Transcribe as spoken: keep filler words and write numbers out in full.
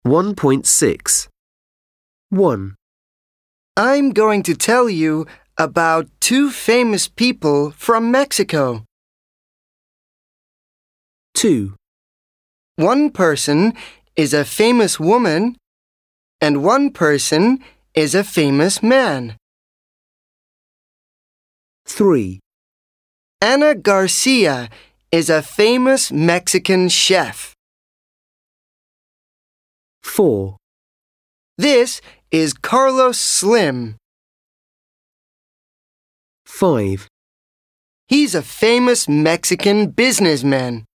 one point six. one. I'm going to tell you about two famous people from Mexico. two. One person is a famous woman and one person is a famous man. three. Ana Garcia is a famous Mexican chef. four. This is Carlos Slim. five. He's a famous Mexican businessman.